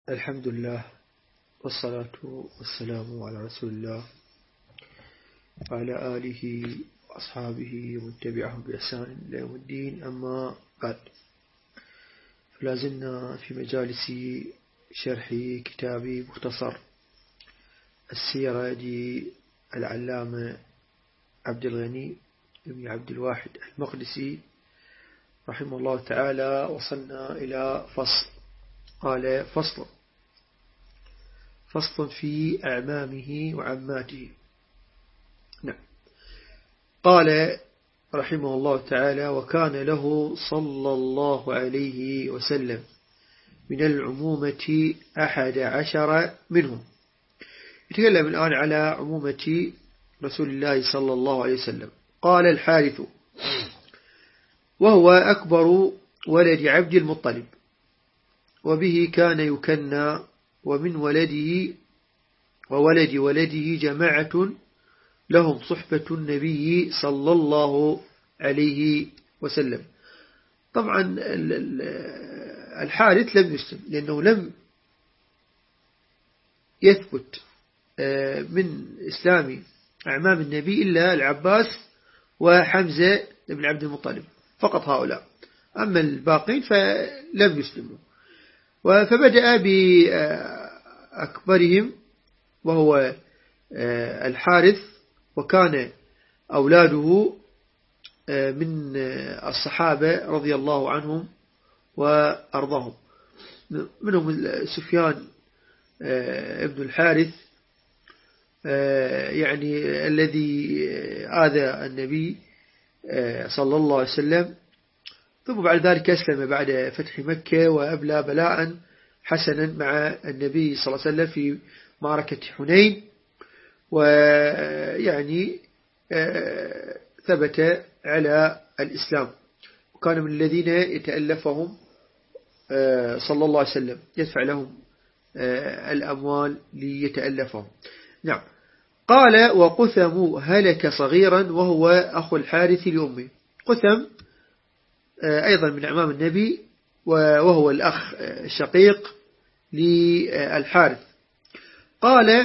الحمد لله والصلاة والسلام على رسول الله وعلى آله وأصحابه ومن تبعهم بإحسان إلى يوم الدين. أما بعد، فلازلنا في مجالس شرح كتاب مختصر السيرة للعلامة عبد الغني بن عبد الواحد المقدسي رحمه الله تعالى. وصلنا إلى فصل، قال فصل في أعمامه وعماته. نعم. قال رحمه الله تعالى: وكان له صلى الله عليه وسلم من العمومة 11 منهم. يتكلم الآن على عمومة رسول الله صلى الله عليه وسلم. قال الحارث: وهو أكبر ولد عبد المطلب، وبه كان يكنى، ومن ولده وولد ولده جماعة لهم صحبة النبي صلى الله عليه وسلم. طبعا الحارث لم يسلم، لأنه لم يثبت من إسلام أعمام النبي إلا العباس وحمزة بن عبد المطلب، فقط هؤلاء. أما الباقين فلم يسلموا. فبدأ بأكبرهم وهو الحارث، وكان أولاده من الصحابة رضي الله عنهم وأرضاهم. منهم سفيان ابن الحارث، يعني الذي آذى النبي صلى الله عليه وسلم، ثم بعد ذلك أسلم بعد فتح مكة وأبلى بلاء حسنا مع النبي صلى الله عليه وسلم في معركة حنين، ويعني ثبت على الإسلام، وكان من الذين يتألفهم صلى الله عليه وسلم، يدفع لهم الأموال ليتألفهم. نعم. قال: وقثم هلك صغيرا وهو أخو الحارث لأمه. قثم أيضا من أعمام النبي، وهو الأخ الشقيق للحارث. قال: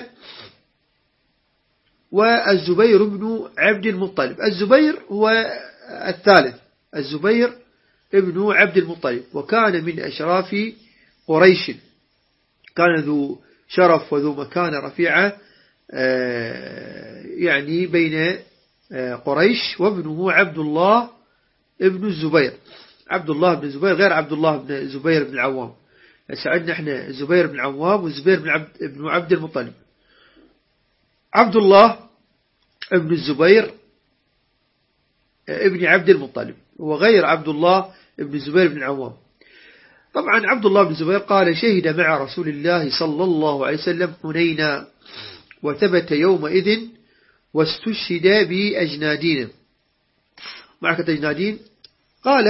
والزبير بن عبد المطلب. الزبير هو الثالث، الزبير ابن عبد المطلب، وكان من أشراف قريش، كان ذو شرف وذو مكانة رفيعة يعني بين قريش. وابنه عبد الله ابن الزبير. عبد الله بن الزبير غير عبد الله بن الزبير بن العوام. سعدنا احنا الزبير بن العوام والزبير بن عبد المطلب. عبد الله ابن الزبير ابن عبد المطلب، وغير عبد الله ابن الزبير بن العوام. طبعا عبد الله بن الزبير قال: شهد مع رسول الله صلى الله عليه وسلم حنينا، وثبت يومئذ، واستشهد بأجنادين. معركة أجنادين. قال: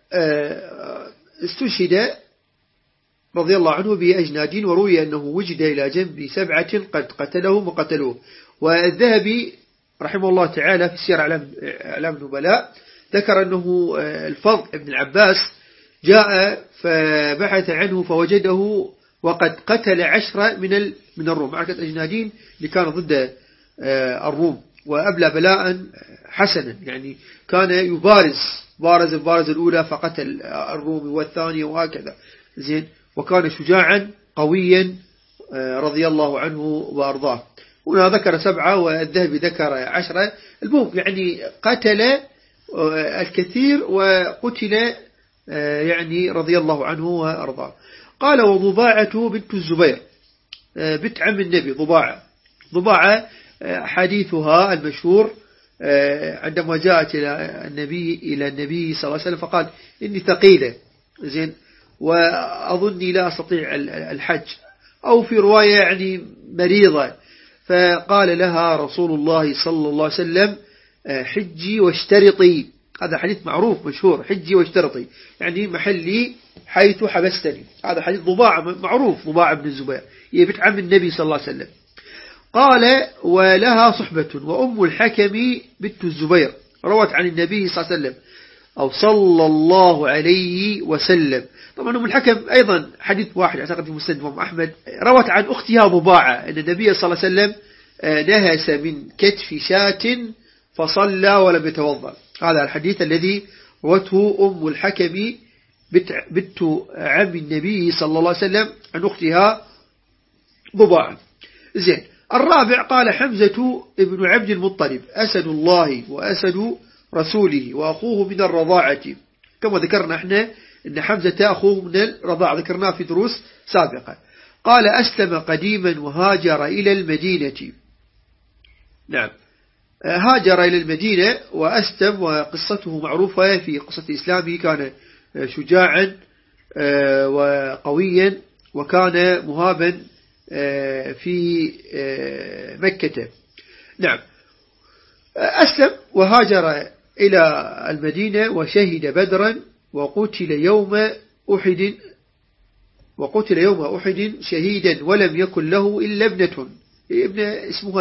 استشهد رضي الله عنه بأجنادين، وروي أنه وجد إلى جنب 7 قد قتلهم وقتلوه. والذهبي رحمه الله تعالى في سير أعلام النبلاء ذكر أنه الفضل بن العباس جاء فبحث عنه فوجده وقد قتل 10 من الروم. معركة أجنادين اللي كان ضد الروم، وأبلى بلاء حسنا، يعني كان بارز البارزة الأولى فقتل الروم، والثانية، وهكذا. زين. وكان شجاعا قويا رضي الله عنه وأرضاه. هنا ذكر 7 والذهبي ذكر 10. المهم يعني قتل الكثير وقتل يعني رضي الله عنه وأرضاه. قال: وضباعة بنت الزبير بنت عم النبي. ضباعة حديثها المشهور عندما جاءت إلى النبي صلى الله عليه وسلم فقال: إني ثقيلة، زين، وأظني لا أستطيع الحج، أو في رواية يعني مريضة. فقال لها رسول الله صلى الله عليه وسلم: حجي واشترطي. هذا حديث معروف مشهور، حجي واشترطي، يعني محلي حيث حبستني. هذا حديث ضباعة معروف، ضباعة بن الزبير، هي بنت عم النبي صلى الله عليه وسلم. قال: ولها صحبة، وأم الحكم بنت الزبير روت عن النبي صلى الله عليه وسلم، أو صلى الله عليه وسلم. طبعا أم الحكم أيضا حديث واحد أعتقد في مسند الإمام أحمد، روت عن أختها ضباعة أن النبي صلى الله عليه وسلم نهس من كتف شاة فصلى ولم يتوضأ. هذا الحديث الذي روته أم الحكم بنت عم النبي صلى الله عليه وسلم عن أختها ضباعة. زين. الرابع قال حمزة ابن عبد المطلب أسد الله وأسد رسوله وأخوه من الرضاعة، كما ذكرنا احنا أن حمزة أخوه من الرضاعة، ذكرناه في دروس سابقة. قال أسلم قديما وهاجر إلى المدينة. نعم، هاجر إلى المدينة وأسلم، وقصته معروفة في قصة إسلامه، كان شجاعا وقويا وكان مهابا في مكة. نعم، أسلم وهاجر إلى المدينة وشهد بدرا وقتل يوم أحد شهيدا، ولم يكن له إلا ابنة اسمها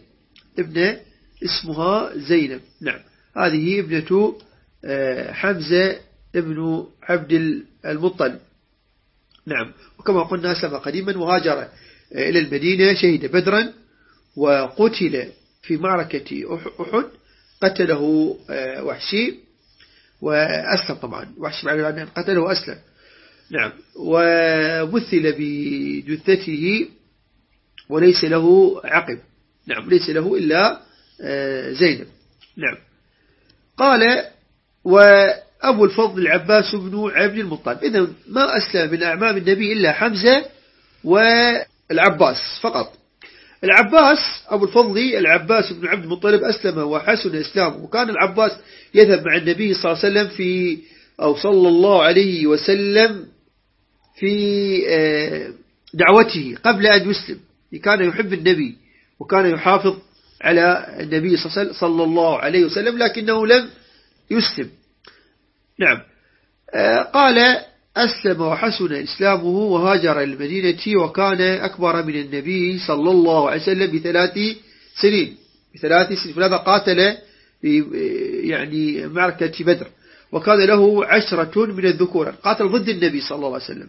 زينب. نعم، هذه ابنة حمزة ابن عبد المطلب. نعم، وكما قلنا أسلم قديما وهاجر إلى المدينة، شهد بدرا وقتل في معركة أحد، قتله وحشي وأسلم. طبعا وحشي بعد أن قتله أسلم. نعم، ومثل بجثته وليس له عقب. نعم، ليس له إلا زينب. نعم. قال وأبو الفضل العباس بن عبد المطلب. إذن ما أسلم من أعمام النبي إلا حمزة والعباس فقط. العباس أبو الفضل العباس بن عبد المطلب أسلم وحسن إسلامه، وكان العباس يذهب مع النبي صلى الله عليه وسلم صلى الله عليه وسلم في دعوته قبل أن يسلم. كان يحب النبي وكان يحافظ على النبي صلى الله عليه وسلم، لكنه لم يسلم. نعم. قال أسلم وحسن إسلامه وهاجر إلى المدينة، وكان أكبر من النبي صلى الله عليه وسلم بثلاث سنين. فلذا قاتل في معركة بدر، وكان له 10 من الذكور، قاتل ضد النبي صلى الله عليه وسلم،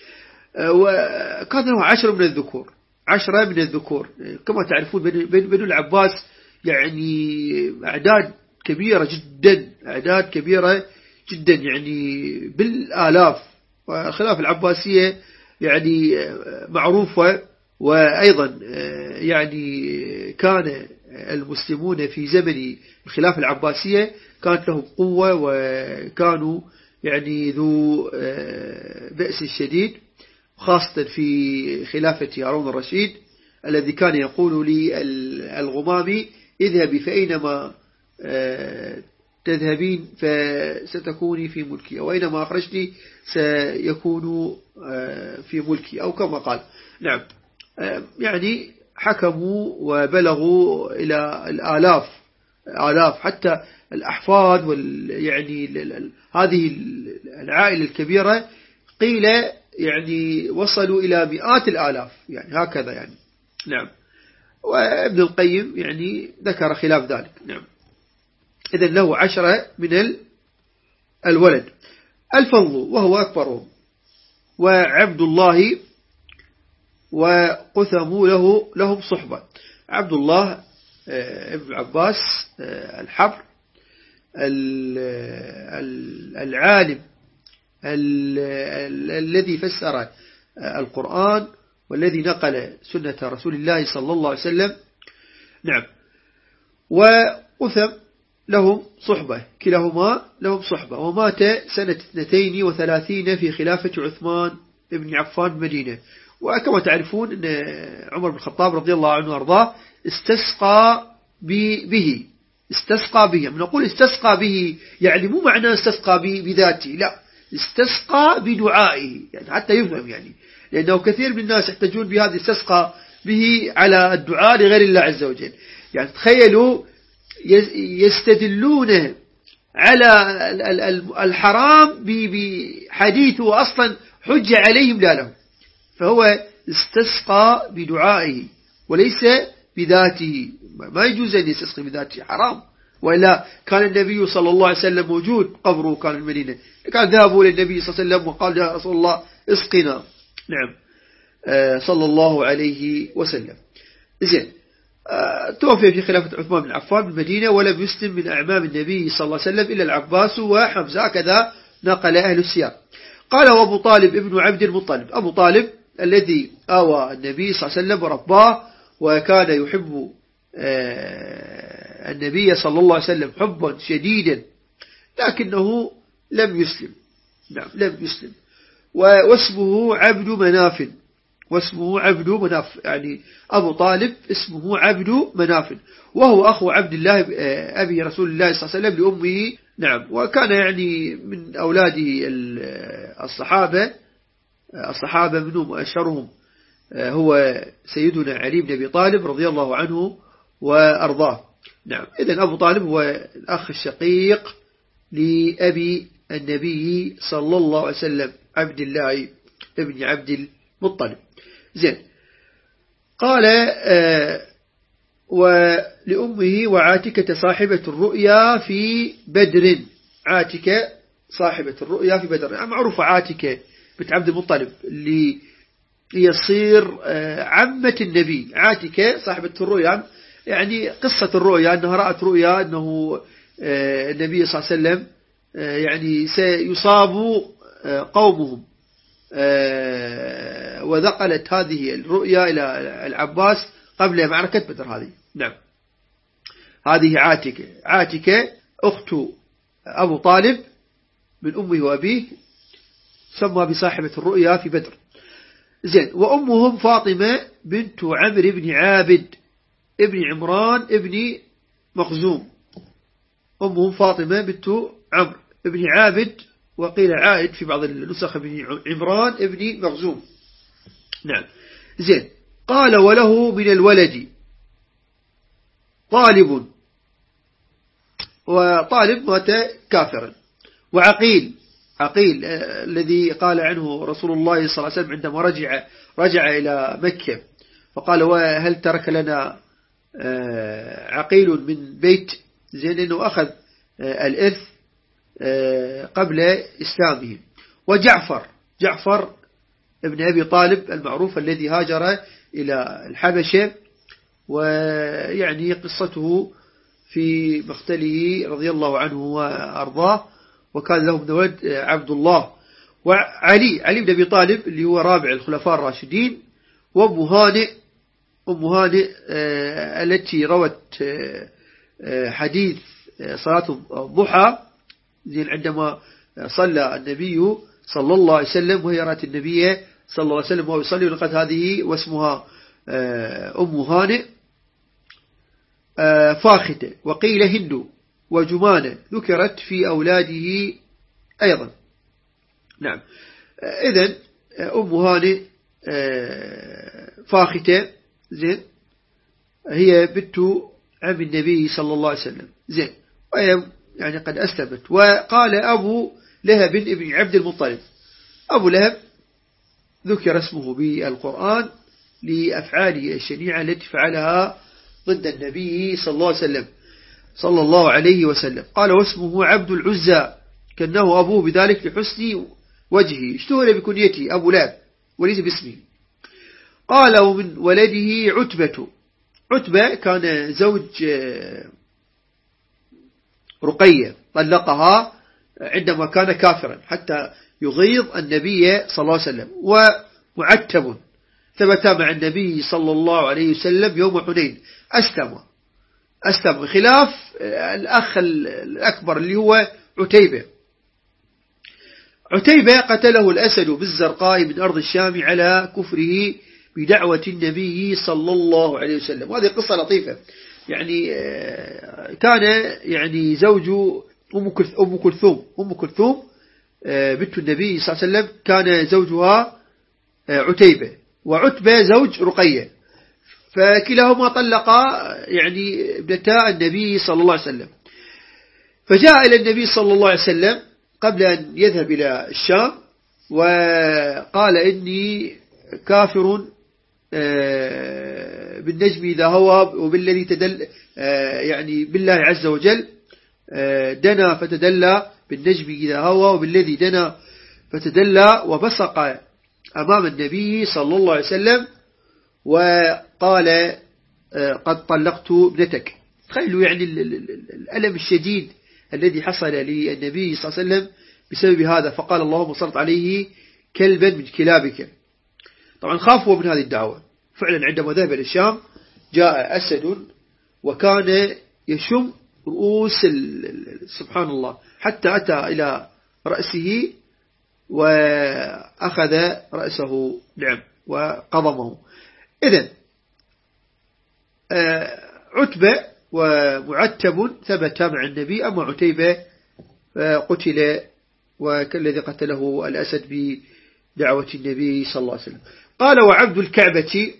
وكان له 10 من الذكور. كما تعرفون بنو العباس أعداد كبيرة جدا، بالآلاف. والخلافة العباسية معروفة، وأيضا كان المسلمون في زمن الخلافة العباسية كانت لهم قوة، وكانوا ذو بأس شديد، خاصة في خلافة هارون الرشيد الذي كان يقول للغمام اذهبي فأينما تذهبين فستكوني في ملكي، وأينما أخرجتي سيكون في ملكي، أو كما قال. نعم، حكموا وبلغوا إلى الآلاف، حتى الأحفاد هذه العائلة الكبيرة قيل وصلوا إلى مئات الآلاف، هكذا. نعم. وابن القيم ذكر خلاف ذلك. نعم. إذن له 10 من الولد. الفضل وهو أكبرهم، وعبد الله وقثم لهم صحبة. عبد الله ابن عباس الحبر العالم الذي فسر القرآن والذي نقل سنة رسول الله صلى الله عليه وسلم. نعم. وقثم لهم صحبة، كلاهما لهم صحبة، ومات سنة 32 في خلافة عثمان بن عفان بمدينة. وكما تعرفون أن عمر بن الخطاب رضي الله عنه وارضاه استسقى به. نقول استسقى به مو معنى استسقى بذاته، لا، استسقى بدعائه، حتى يفهم لأنه كثير من الناس يحتاجون بهذا استسقى به على الدعاء لغير الله عز وجل. تخيلوا يستدلون على الحرام بحديثه أصلا حجة عليهم لا لهم، فهو استسقى بدعائه وليس بذاته. ما يجوز أن يستسقي بذاته، حرام وإلا كان النبي صلى الله عليه وسلم موجود، قبره كان المدينة، كان ذهبوا للنبي صلى الله عليه وسلم وقال يا رسول الله اسقنا. نعم صلى الله عليه وسلم. زين. توفي في خلافة عثمان بن عفان بالمدينة، ولم يسلم من أعمام النبي صلى الله عليه وسلم إلا العباس وحمزة، هكذا نقل أهل السياق. قال وأبو طالب ابن عبد المطلب، أبو طالب الذي آوى النبي صلى الله عليه وسلم ورباه، وكان يحب النبي صلى الله عليه وسلم حبا شديدا، لكنه لم يسلم. نعم لم يسلم. واسمه عبد مناف، واسمه عبد مناف، يعني أبو طالب اسمه عبد مناف، وهو أخو عبد الله أبي رسول الله صلى الله عليه وسلم لأمه. نعم. وكان يعني من أولاده الصحابة منهم أشهرهم هو سيدنا علي بن أبي طالب رضي الله عنه وأرضاه. نعم. إذن أبو طالب هو الأخ الشقيق لأبي النبي صلى الله عليه وسلم عبد الله ابن عبد المطلب. زين. قال ولأمه وعاتكة صاحبة الرؤيا في بدر، عاتكة صاحبة الرؤيا في بدر، يعني معروفة عاتكة بنت عبد المطلب اللي يصير عمة النبي. عاتكة صاحبة الرؤيا، يعني قصة الرؤيا أنها رأت رؤيا أنه النبي صلى الله عليه وسلم يعني سيصاب قومهم، وذقلت هذه الرؤيا إلى العباس قبل معركة بدر هذه. نعم. هذه عاتكة. عاتكة أخت أبو طالب من أمه وأبيه، سمى بصاحبة الرؤيا في بدر. زين. وأمهم فاطمة بنت عمرو بن عابد ابن عمران ابن مخزوم. أمهم فاطمة بنت عمرو ابن عابد، وقيل عائد في بعض النسخ ابن عمران ابن مخزوم. نعم. زين. قال وله من الولد طالب، وطالب مات كافرا. وعقيل، عقيل الذي قال عنه رسول الله صلى الله عليه وسلم عندما رجع إلى مكة فقال وهل ترك لنا عقيل من بيت، زين، إنه أخذ الإرث قبل إسلامه. وجعفر، جعفر ابن أبي طالب المعروف الذي هاجر إلى الحبشة، ويعني قصته في مقتله رضي الله عنه وأرضاه، وكان له ابن ولد عبد الله. وعلي، علي بن أبي طالب اللي هو رابع الخلفاء الراشدين. وأم هانئ، أم هانئ التي روت حديث صلاة الضحى، عندما صلى النبي صلى الله عليه وسلم وهي رأت النبي صلى الله عليه وسلم وهو يصلي، ولقد هذه واسمها أم هانئ فاختة. وقيل هند وجمانة ذكرت في أولاده أيضا. نعم. إذن أم هانئ فاختة، زين، هي بنت عم النبي صلى الله عليه وسلم. زين. وهي يعني قد أسلمت. وقال أبو لهب ابن عبد المطلب، أبو لهب ذكر اسمه بالقرآن لأفعاله الشنيعة التي فعلها ضد النبي صلى الله عليه وسلم. قال واسمه عبد العزى، كأنه أبوه بذلك لحسن وجهه، اشتهر بكنيته أبو لهب وليس باسمه. قال ومن ولده عتبة، عتبة كان زوج رقية، طلقها عندما كان كافرا حتى يغيظ النبي صلى الله عليه وسلم. ومعتب ثبت مع النبي صلى الله عليه وسلم يوم حنين، أسلم خلاف الأخ الأكبر اللي هو عتيبة. عتيبة قتله الأسد بالزرقاء من أرض الشام على كفره بدعوة النبي صلى الله عليه وسلم. وهذه قصة لطيفة، يعني كان يعني زوج أم كلثوم بنت النبي صلى الله عليه وسلم، كان زوجها عتيبة، وعتبة زوج رقية، فكلاهما طلقا يعني ابنتا النبي صلى الله عليه وسلم. فجاء إلى النبي صلى الله عليه وسلم قبل أن يذهب إلى الشام، وقال إني كافر بالنجم إذا هوى وبالذي تدل يعني بالله عز وجل دنا فتدلى بالنجم إذا هوى وبالذي دنا فتدلى وبصق أمام النبي صلى الله عليه وسلم وقال قد طلقت ابنتك. تخيلوا يعني الألم الشديد الذي حصل للنبي صلى الله عليه وسلم بسبب هذا، فقال اللهم صلت عليه كلبا من كلابك. طبعا خافوا من هذه الدعوة. فعلا عندما ذهب إلى الشام جاء أسد وكان يشم رؤوس سبحان الله حتى أتى إلى رأسه وأخذ رأسه نعم وقضمه. إذن عتبة ومعتب ثبت مع النبي، أما عتيبة قتل وكالذي قتله الأسد بدعوة النبي صلى الله عليه وسلم. قال وعبد الكعبة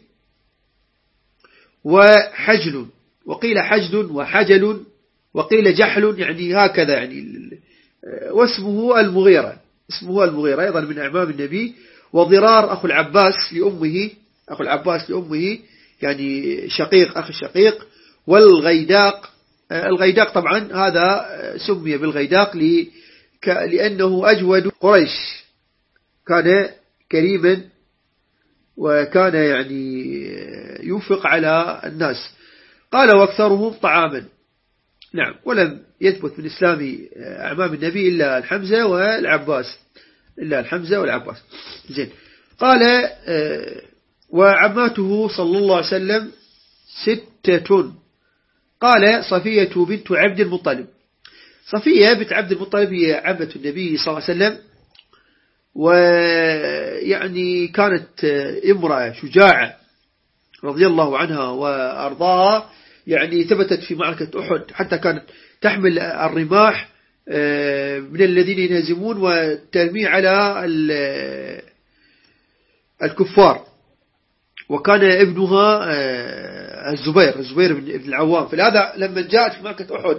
وحجل، وقيل حجل وحجل وقيل جحل، يعني هكذا يعني واسمه المغيرة، اسمه المغيرة أيضا من أعمام النبي. وضرار أخو العباس لأمه، أخو العباس لأمه يعني شقيق أخي الشقيق. والغيداق، الغيداق طبعا هذا سمي بالغيداق لأنه أجود قريش، كان كريما وكان يعني ينفق على الناس. قال واكثرهم طعاما. نعم، ولم يثبت من إسلام أعمام النبي إلا الحمزة والعباس، إلا الحمزة والعباس. زين. قال وعماته صلى الله عليه وسلم 6. قال صفية بنت عبد المطلب. صفية بنت عبد المطلب هي عمة النبي صلى الله عليه وسلم، ويعني كانت امرأة شجاعة رضي الله عنها وأرضاها، يعني ثبتت في معركة أحد حتى كانت تحمل الرماح من الذين ينهزمون وترمي على الكفار. وكان ابنها الزبير بن العوام. فلهذا لما جاءت في معركة أحد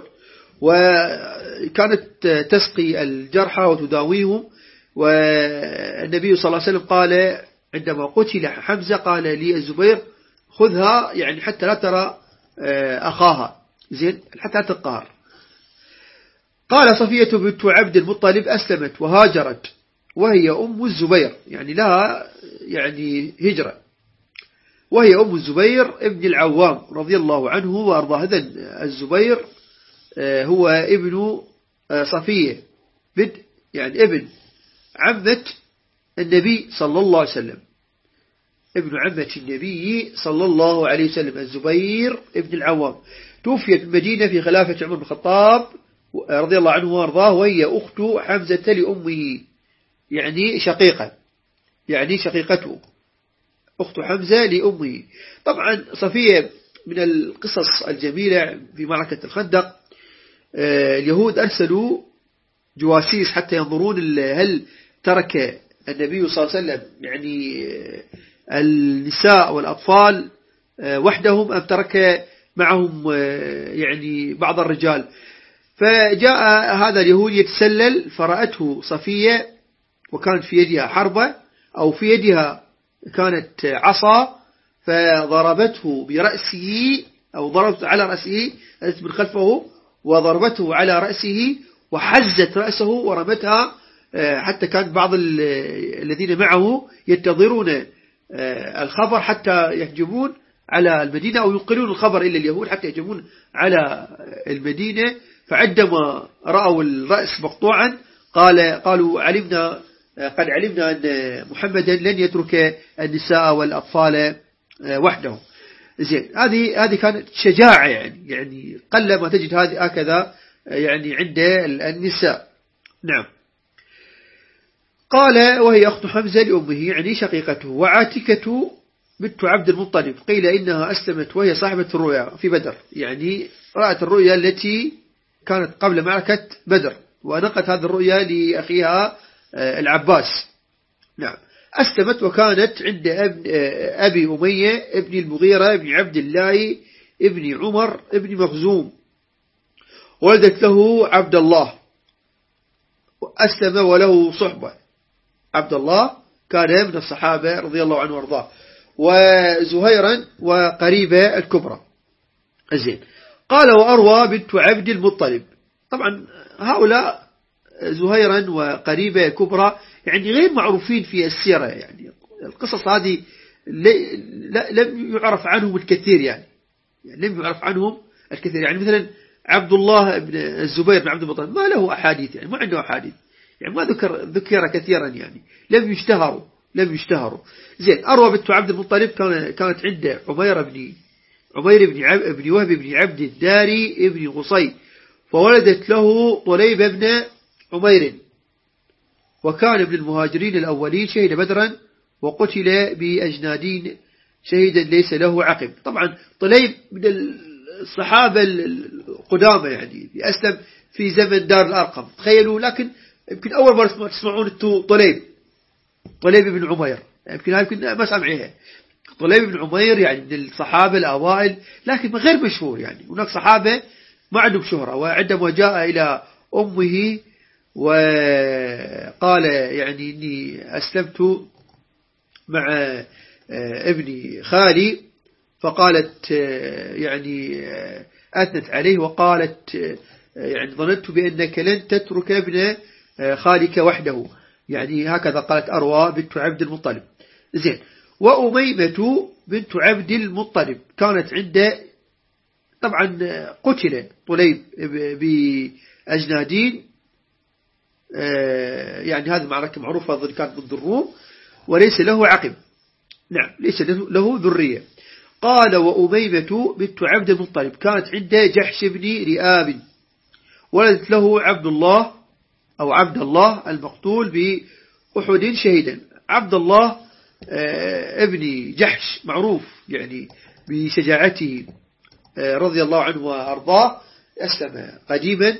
وكانت تسقي الجرحى وتداويهم، والنبي صلى الله عليه وسلم قال عندما قتل حمزة قال لي الزبير خذها يعني حتى لا ترى أخاها، زين، حتى لا تقهر. قال صفية بنت عبد المطلب أسلمت وهاجرت وهي أم الزبير، يعني لها يعني هجرة، وهي أم الزبير ابن العوام رضي الله عنه وأرضاه. هذا الزبير هو ابن صفية بنت يعني ابن عمة النبي صلى الله عليه وسلم، ابن عمة النبي صلى الله عليه وسلم الزبير ابن العوام. توفيت المدينة في خلافة عمر بن الخطاب رضي الله عنه وارضاه، وهي أخت حمزة لأمه، يعني شقيقة، يعني شقيقته، أخت حمزة لأمه. طبعا صفية من القصص الجميلة في معركة الخندق، اليهود أرسلوا جواسيس حتى ينظرون هل ترك النبي صلى الله عليه وسلم يعني النساء والأطفال وحدهم أم ترك معهم يعني بعض الرجال. فجاء هذا اليهود يتسلل فرأته صفية، وكانت في يدها حربة أو في يدها كانت عصا، فضربته برأسه أو ضربت على رأسه من خلفه وضربته على رأسه وحزت رأسه ورمتها، حتى كان بعض الذين معه ينتظرون الخبر حتى يهجمون على المدينة أو ينقلون الخبر إلى اليهود حتى يهجمون على المدينة. فعندما رأوا الرأس مقطوعا قالوا قد علمنا أن محمدا لن يترك النساء والأطفال وحدهم. زين، هذه كانت شجاعة، يعني قل ما تجد هذه هكذا يعني عند النساء. نعم. قال وهي أخت حمزة لأمه، يعني شقيقته. وعاتكة بنت عبد المطلب قيل إنها أسلمت وهي صاحبة الرؤيا في بدر، يعني رأت الرؤيا التي كانت قبل معركة بدر، ونقلت هذه الرؤيا لأخيها العباس. نعم. أسلمت وكانت عند أبي أمية ابن المغيرة ابن عبد الله ابن عمر ابن مخزوم، ولدت له عبد الله وأسلم وله صحبة. عبد الله كان من الصحابة رضي الله عنه وارضاه. وزهيرا وقريبة الكبرى. زين. قال وأروى بنت عبد المطلب. طبعا هؤلاء زهيرا وقريبة كبرى يعني غير معروفين في السيرة، يعني القصص هذه لم يعرف عنهم الكثير، يعني لم يعرف عنهم الكثير. يعني مثلا عبد الله بن الزبير بن عبد المطلب ما له أحاديث، يعني ما عنده أحاديث، يعني ما ذكر كثيرا، يعني لم يشتهروا. زين. أروى بنت عبد المطلب كانت عند عمير بن وهب بن عبد الداري بن قصي، فولدت له طليب بن عمير، وكان من المهاجرين الأولين، شهد بدرا وقتل بأجنادين شهيدا ليس له عقب. طبعا طليب من الصحابة القدامى، يعني أسلم في زمن دار الأرقم، تخيلوا. لكن يمكن أول مرة تسمعون طليب بن عمير، يمكن ما سمعيها. طليب بن عمير يعني من الصحابة الأوائل، لكن غير مشهور. يعني هناك صحابة ما عندهم شهرة. وعندما جاء إلى أمه وقال يعني إني أسلمت مع ابني خالي، فقالت يعني أثنت عليه وقالت يعني ظننت بأنك لن تترك ابن خالك وحده، يعني هكذا قالت أروى بنت عبد المطلب. زين. وأميمة بنت عبد المطلب كانت عند، طبعا قتل طليب بأجنادين، يعني هذه معركة معروفة أظن كانت ضد الروم، وليس له عقب. نعم، ليس له ذرية. قال وأميمة بنت عبد المطلب كانت عند جحش بن رئاب، ولدت له عبد الله المقتول بأحد شهيدا. عبد الله ابن جحش معروف يعني بشجاعته رضي الله عنه وأرضاه، أسلم قديما،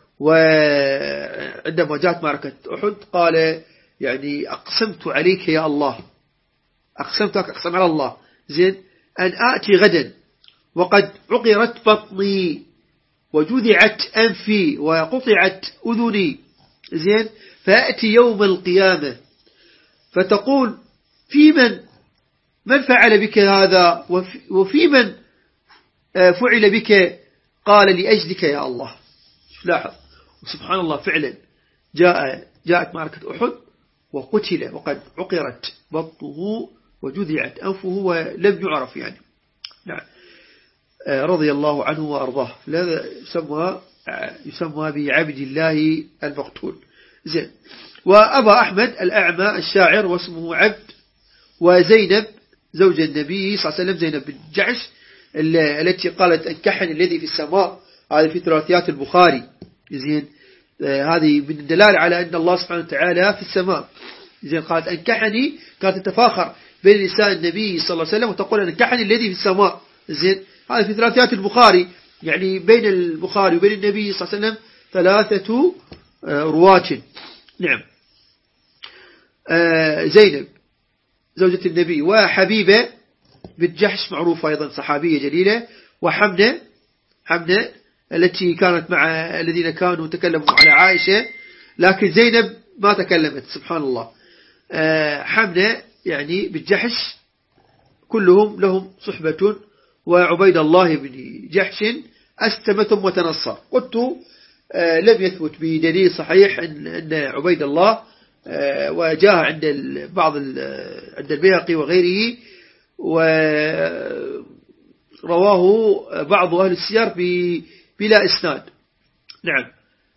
وعندما جاءت معركة أحد قال يعني أقسمت عليك يا الله، أقسم على الله، زين، أن آتي غدا وقد عقرت بطني وجذعت أنفي وقطعت أذني، زين، فأتي يوم القيامة فتقول في من فعل بك هذا وفي من فعل بك؟ قال لأجلك يا الله. لاحظ، سبحان الله، فعلا جاءت معركة أحد وقتل وقد عقرت بطنه وجذعت أنفه ولم يعرف، يعني نعم، رضي الله عنه وأرضاه. هذا يسمى بعبد الله المقتول. زين. وأبا أحمد الأعمى الشاعر واسمه عبد، وزينب زوج النبي صلى الله عليه وسلم، زينب بن جعش التي قالت أنكحني الذي في السماء، هذه في ثلاثيات البخاري. زين. هذه من الدلالة على أن الله سبحانه وتعالى في السماء. زين. قالت أنكحني، كانت تتفاخر بين نساء النبي صلى الله عليه وسلم وتقول أنكحني الذي في السماء. زين. هذه في ثلاثيات البخاري، يعني بين البخاري وبين النبي صلى الله عليه وسلم 3 رواة. نعم. زينب زوجة النبي، وحبيبة بنت جحش معروفة أيضا صحابية جليلة، وحمنة التي كانت مع الذين كانوا تكلموا على عائشة، لكن زينب ما تكلمت، سبحان الله. حمنة يعني بنت جحش كلهم لهم صحبة. وعبيد الله بن جحش أسلم ثم تنصر. قلت لم يثبت بدليل صحيح أن عبيد الله، وجاء عند عند البيهقي وغيره، ورواه بعض أهل السير بلا إسناد. نعم.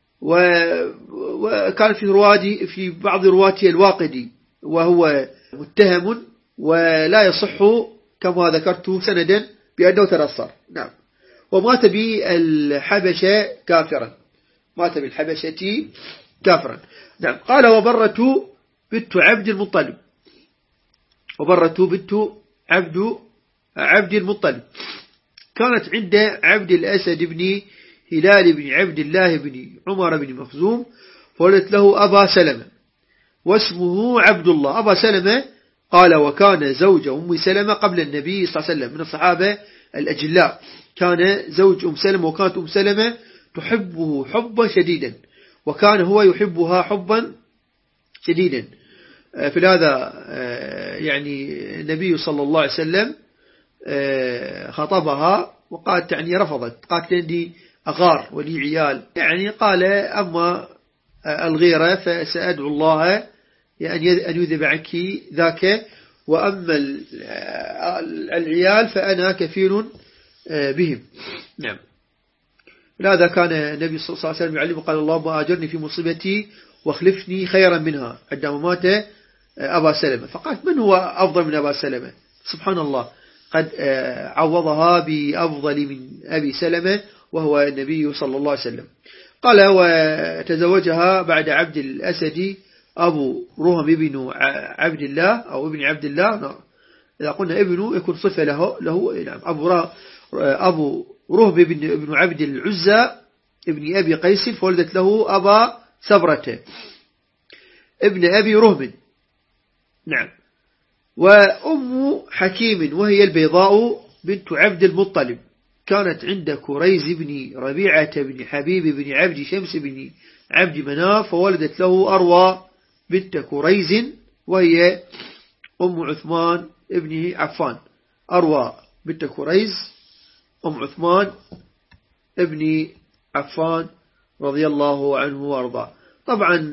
وكان في بعض رواته الواقدي، وهو متهم ولا يصح كما ذكرت سندا بأنه تنصر. نعم. ومات بالحبشة كافرا، نعم. قال وبرة بنت عبد المطلب، عبد المطلب كانت عند عبد الأسد بن هلال بن عبد الله بن عمر بن مخزوم، فولدت له أبا سلمة واسمه عبد الله. أبا سلمة قال وكان زوج أم سلمة قبل النبي صلى الله عليه وسلم، من الصحابة الأجلاء، كان زوج أم سلمة، وكانت أم سلمة تحبه حبا شديدا، وكان هو يحبها حبا شديدا. في هذا يعني النبي صلى الله عليه وسلم خطبها وقالت يعني رفضت، قالت عندي أغار ولي عيال، يعني قال أما الغيرة فسأدعو الله أن يذهب عنك ذاك، وأما العيال فأنا كفيل بهم. نعم. لهذا كان النبي صلى الله عليه وسلم يعلم قال اللهم آجرني في مصيبتي واخلفني خيرا منها عندما مات أبا سلمة. فقالت من هو أفضل من أبا سلمة؟ سبحان الله، قد عوضها بأفضل من أبي سلمة وهو النبي صلى الله عليه وسلم. قال وتزوجها بعد عبد الأسد أبو رهم ابن عبد الله أو ابن عبد الله. إذا قلنا ابنه يكون صفة له نعم. أبو رهب ابن عبد العزى ابن أبي قيس، فولدت له أبا سبرة ابن أبي رهب. نعم. وأم حكيم وهي البيضاء بنت عبد المطلب، كانت عند كريز بن ربيعة بن حبيب بن عبد شمس بن عبد مناف، فولدت له أروى بنت كريز وهي أم عثمان ابن عفان. أروى بنت كريز أم عثمان ابن عفان رضي الله عنه وارضاه. طبعا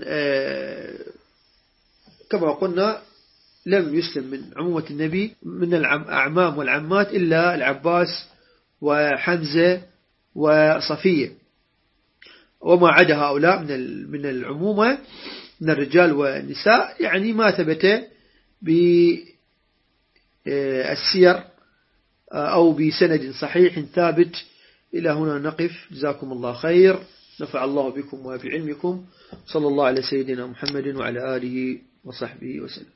كما قلنا لم يسلم من عمومة النبي من الأعمام والعمات إلا العباس وحمزة وصفية، وما عدا هؤلاء من العمومة من الرجال والنساء يعني ما ثبت بالسير أو بسند صحيح ثابت. إلى هنا نقف، جزاكم الله خير، نفع الله بكم وبعلمكم، صلى الله على سيدنا محمد وعلى آله وصحبه وسلم.